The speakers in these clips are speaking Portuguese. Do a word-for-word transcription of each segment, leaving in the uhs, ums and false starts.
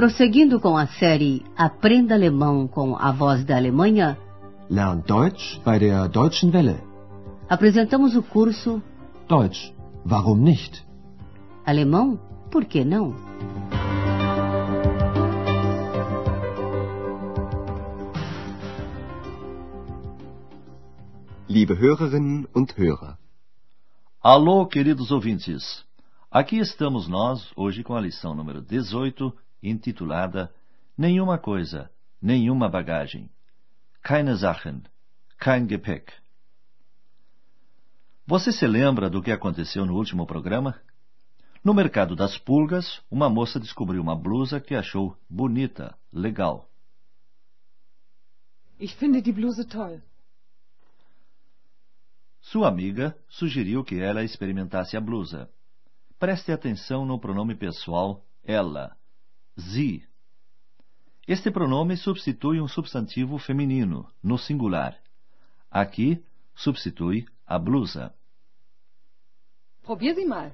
Prosseguindo com a série Aprenda Alemão com a Voz da Alemanha, Lern Deutsch bei der Deutschen Welle. Apresentamos o curso Deutsch, warum nicht? Alemão, por que não? Liebe Hörerinnen und Hörer. Alô, queridos ouvintes. Aqui estamos nós, hoje com a lição número dezoito, intitulada Nenhuma coisa, nenhuma bagagem. Keine Sachen, kein Gepäck. Você se lembra do que aconteceu no último programa? No mercado das pulgas, uma moça descobriu uma blusa que achou bonita, legal. Ich finde die Bluse toll. Sua amiga sugeriu que ela experimentasse a blusa. Preste atenção no pronome pessoal ela, sie. Este pronome substitui um substantivo feminino, no singular. Aqui, substitui a blusa. Probier sie mal.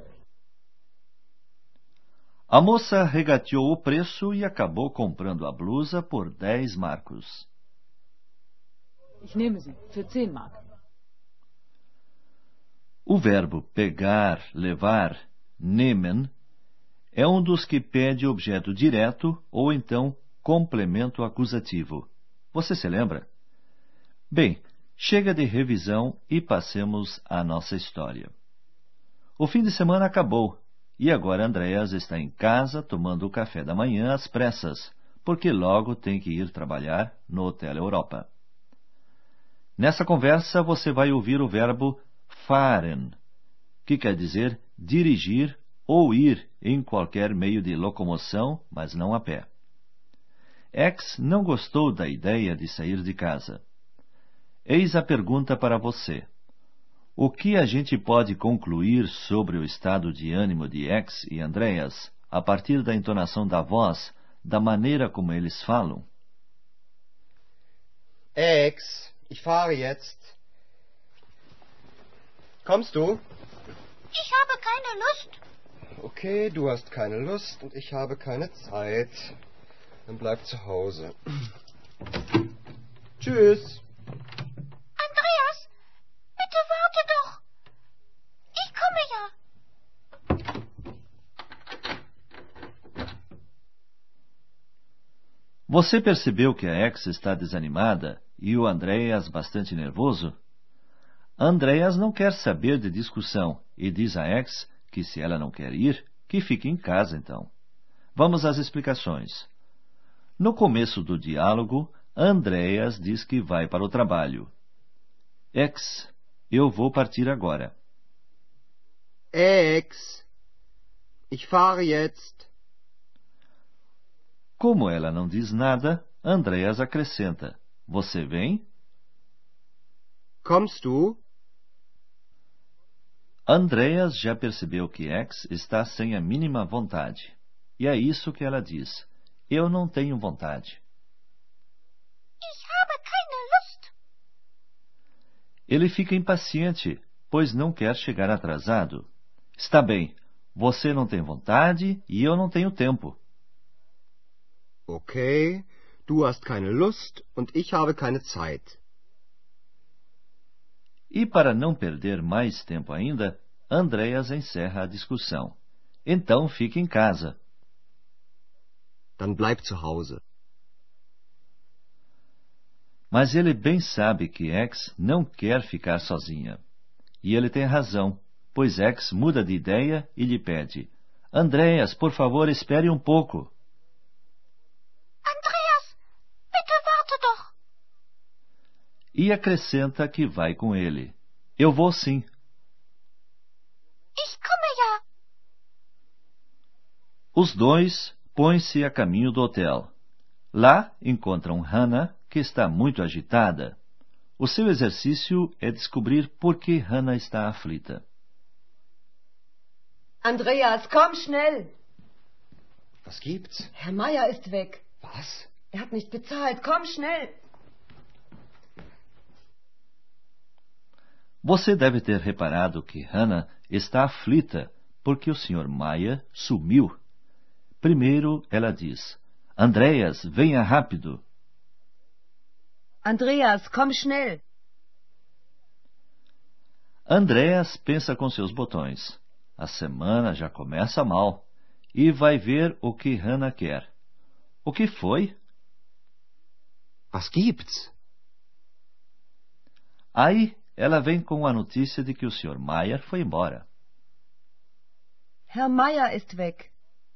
A moça regateou o preço e acabou comprando a blusa por dez marcos. Ich nehme sie für zehn Mark. O verbo pegar, levar, nehmen, é um dos que pede objeto direto ou então complemento acusativo. Você se lembra? Bem, chega de revisão e passemos à nossa história. O fim de semana acabou e agora Andreas está em casa tomando o café da manhã às pressas, porque logo tem que ir trabalhar no Hotel Europa. Nessa conversa você vai ouvir o verbo fahren, que quer dizer dirigir ou ir em qualquer meio de locomoção, mas não a pé. X não gostou da ideia de sair de casa. Eis a pergunta para você. O que a gente pode concluir sobre o estado de ânimo de X e Andreas a partir da entonação da voz, da maneira como eles falam? Ex, ich fahre jetzt. Kommst du? Ich habe keine Lust. Okay, du hast keine Lust und ich habe keine Zeit. Dann bleib zu Hause. Tschüss. Andreas, bitte warte doch. Ich komme ja. Você percebeu que a X está desanimada e o Andreas bastante nervoso? Andreas não quer saber de discussão e diz a X que se ela não quer ir, que fique em casa então. Vamos às explicações. No começo do diálogo, Andreas diz que vai para o trabalho. X, eu vou partir agora. Ex, ich fahre jetzt. Como ela não diz nada, Andreas acrescenta: Você vem? Kommst du? Andreas já percebeu que X está sem a mínima vontade. E é isso que ela diz. Eu não tenho vontade. Ich habe keine Lust. Ele fica impaciente, pois não quer chegar atrasado. Está bem, você não tem vontade e eu não tenho tempo. Okay, du hast keine Lust und ich habe keine Zeit. E para não perder mais tempo ainda, Andreas encerra a discussão. Então fique em casa. Dann bleib zu Hause. Mas ele bem sabe que X não quer ficar sozinha. E ele tem razão, pois X muda de ideia e lhe pede: Andreas, por favor, espere um pouco. Andreas, bitte warte doch. E acrescenta que vai com ele. Eu vou sim. Ich komme ja. Os dois põem-se a caminho do hotel. Lá encontram Hannah, que está muito agitada. O seu exercício é descobrir por que Hannah está aflita. Andreas, komm schnell. Was gibt's? Herr Meier ist weg. Was? Er hat nicht bezahlt. Komm schnell. Você deve ter reparado que Hannah está aflita porque o senhor Maia sumiu. Primeiro ela diz: Andreas, venha rápido. Andreas, komm schnell. Andreas pensa com seus botões. A semana já começa mal e vai ver o que Hannah quer. O que foi? Was gibt's? Aí ela vem com a notícia de que o senhor Meyer foi embora. Herr Meyer ist weg.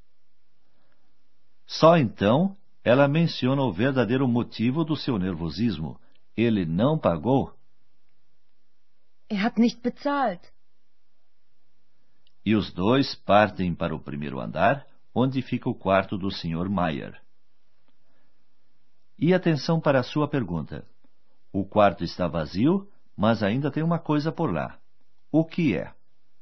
Só então ela menciona o verdadeiro motivo do seu nervosismo. Ele não pagou. Er hat nicht bezahlt. E os dois partem para o primeiro andar, onde fica o quarto do senhor Meyer. E atenção para a sua pergunta. O quarto está vazio, mas ainda tem uma coisa por lá. O que é?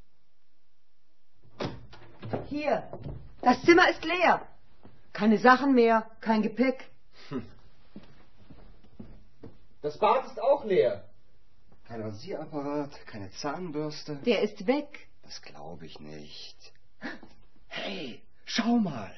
Hier, das Zimmer ist leer. Keine Sachen mehr, kein Gepäck. Das Bad ist auch leer. Kein Rasierapparat, keine Zahnbürste. Der ist weg. Das glaube ich nicht. Hey, schau mal.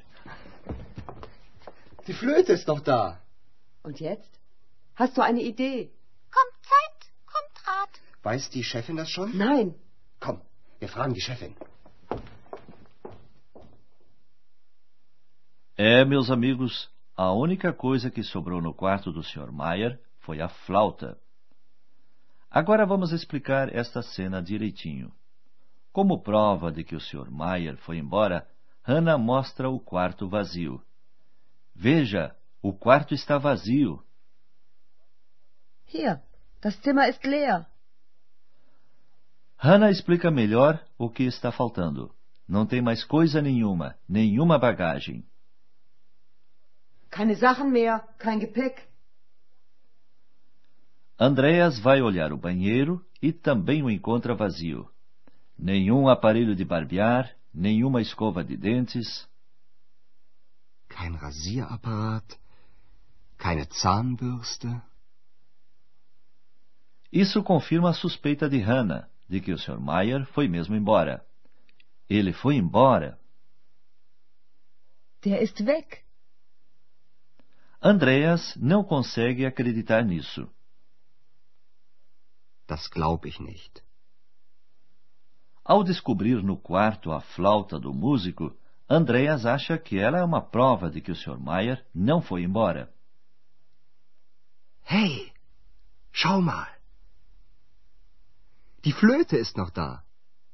Die Flöte ist doch da. Und jetzt? Hast du eine Idee? Kommt Zeit, kommt Rat. Weiß die Chefin das schon? Nein. Komm, wir fragen die Chefin. É, meus amigos, a única coisa que sobrou no quarto do senhor Meyer foi a flauta. Agora vamos explicar esta cena direitinho. Como prova de que o senhor Meyer foi embora, Hannah mostra o quarto vazio. Veja, o quarto está vazio. Hier, das Zimmer ist leer. Hannah explica melhor o que está faltando. Não tem mais coisa nenhuma, nenhuma bagagem. Keine Sachen mehr, kein Gepäck. Andreas vai olhar o banheiro e também o encontra vazio. Nenhum aparelho de barbear, nenhuma escova de dentes. Kein Rasierapparat, keine Zahnbürste. Isso confirma a suspeita de Hannah, de que o senhor Meyer foi mesmo embora. Ele foi embora. Der ist weg. Andreas não consegue acreditar nisso. Das glaub ich nicht. Ao descobrir no quarto a flauta do músico, Andreas acha que ela é uma prova de que o senhor Meyer não foi embora. Hey, schau mal. Die Flöte ist noch da.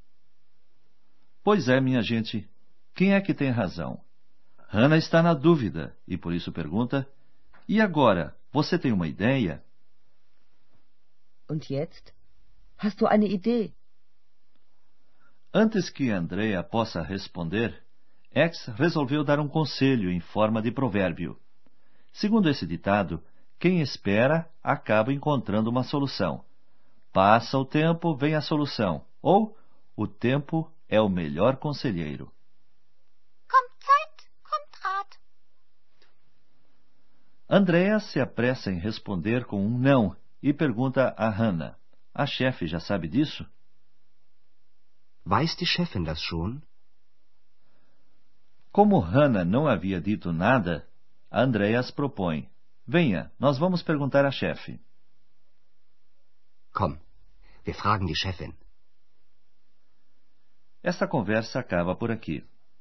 Pois é, minha gente. Quem é que tem razão? Hannah está na dúvida e por isso pergunta: e agora, você tem uma ideia? Und jetzt? Hast du eine Idee? Antes que Andrea possa responder, X resolveu dar um conselho em forma de provérbio. Segundo esse ditado, quem espera acaba encontrando uma solução. Passa o tempo, vem a solução. Ou, o tempo é o melhor conselheiro. Kommt Zeit, kommt Rat. Andrea se apressa em responder com um não e pergunta a Hannah: a chefe já sabe disso? Weiß die Chefin das schon? Como Hannah não havia dito nada, Andreas propõe: venha, nós vamos perguntar à chefe. Komm, wir fragen die Chefin. Esta conversa acaba por aqui.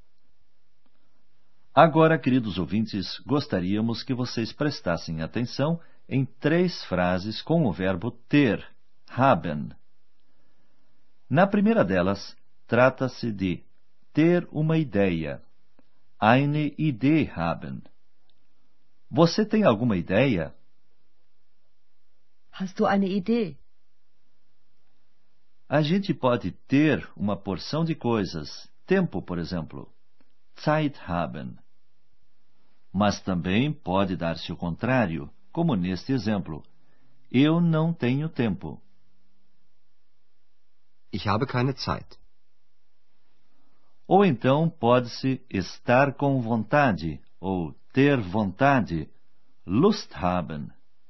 Agora, queridos ouvintes, gostaríamos que vocês prestassem atenção em três frases com o verbo ter, haben. Na primeira delas, trata-se de ter uma ideia, eine Idee haben. Você tem alguma ideia? Hast du eine Idee? A gente pode ter uma porção de coisas, tempo, por exemplo, Zeit haben. Mas também pode dar-se o contrário, como neste exemplo, eu não tenho tempo. Ich habe keine Zeit. Ou então pode-se estar com vontade, ou ter vontade, Lust haben.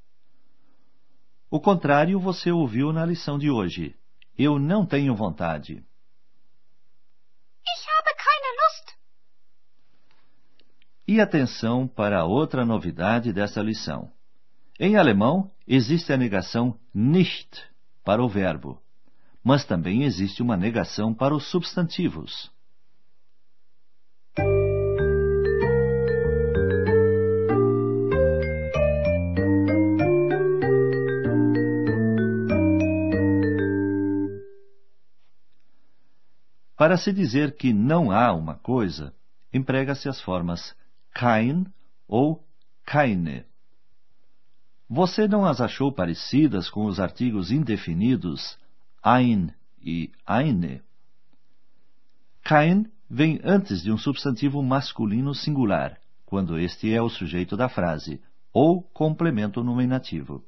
O contrário você ouviu na lição de hoje. Eu não tenho vontade. Ich habe keine Lust. E atenção para outra novidade dessa lição. Em alemão, existe a negação nicht para o verbo, mas também existe uma negação para os substantivos. Para se dizer que não há uma coisa, emprega-se as formas kein ou keine. Você não as achou parecidas com os artigos indefinidos ein e eine? Kein vem antes de um substantivo masculino singular, quando este é o sujeito da frase, ou complemento nominativo.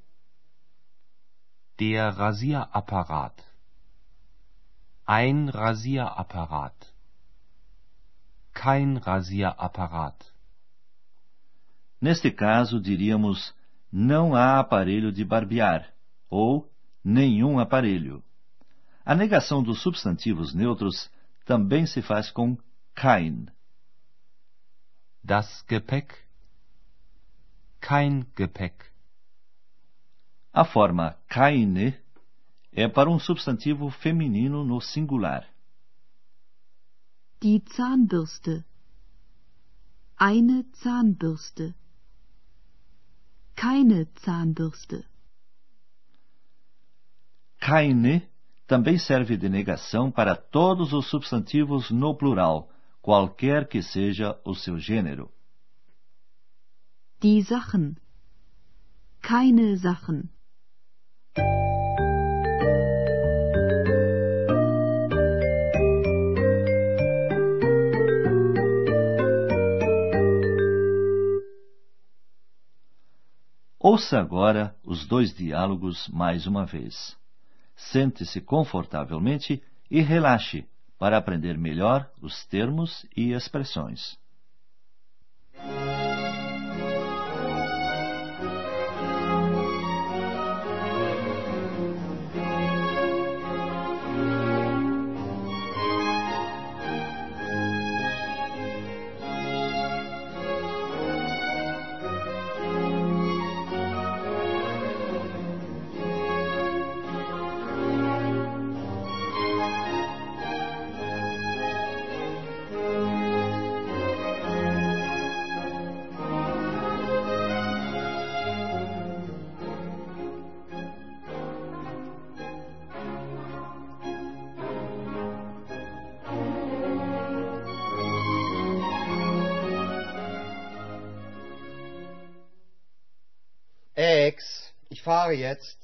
Der Rasierapparat. Ein Rasierapparat. Kein Rasierapparat. Neste caso, diríamos não há aparelho de barbear, ou nenhum aparelho. A negação dos substantivos neutros também se faz com kein. Das Gepäck. Kein Gepäck. A forma keine é para um substantivo feminino no singular. Die Zahnbürste. Eine Zahnbürste. Keine Zahnbürste. Keine também serve de negação para todos os substantivos no plural, qualquer que seja o seu gênero. Die Sachen. Keine Sachen. Ouça agora os dois diálogos mais uma vez. Sente-se confortavelmente e relaxe para aprender melhor os termos e expressões. Ex, ich fahre jetzt.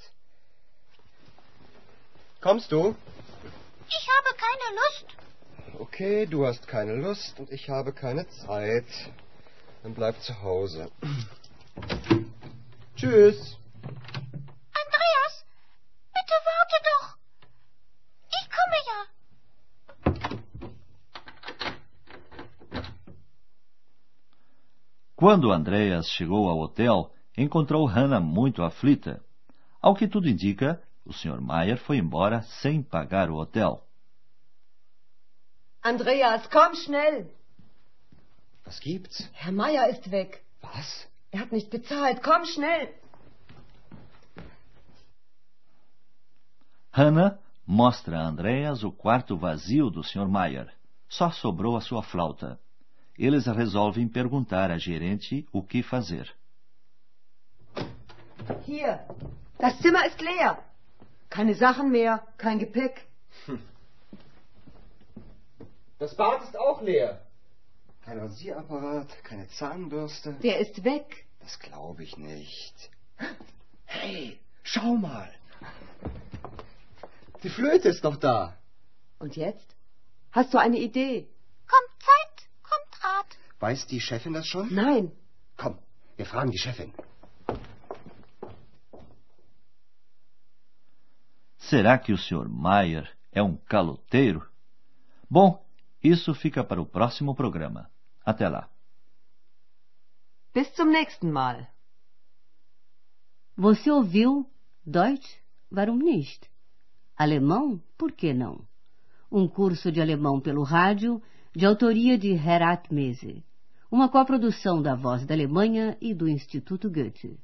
Kommst du? Ich habe keine Lust. Okay, du hast keine Lust und ich habe keine Zeit. Dann bleib zu Hause. Tschüss. Andreas, bitte warte doch. Ich komme ja. Quando Andreas chegou ao hotel, encontrou Hannah muito aflita. Ao que tudo indica, o senhor Meyer foi embora sem pagar o hotel. Andreas, komm schnell. Was gibt's? Herr Meyer ist weg. Was? Er hat nicht bezahlt. Komm schnell. Hannah mostra a Andreas o quarto vazio do senhor Meyer. Só sobrou a sua flauta. Eles resolvem perguntar à gerente o que fazer. Hier, das Zimmer ist leer. Keine Sachen mehr, kein Gepäck. Das Bad ist auch leer. Kein Rasierapparat, keine Zahnbürste. Der ist weg. Das glaube ich nicht. Hey, schau mal. Die Flöte ist doch da. Und jetzt? Hast du eine Idee? Kommt Zeit, kommt Rat. Weiß die Chefin das schon? Nein. Komm, wir fragen die Chefin. Será que o senhor Meyer é um caloteiro? Bom, isso fica para o próximo programa. Até lá. Bis zum nächsten Mal. Você ouviu Deutsch? Warum nicht? Alemão? Por que não? Um curso de alemão pelo rádio, de autoria de Herat Mese. uma coprodução da Voz da Alemanha e do Instituto Goethe.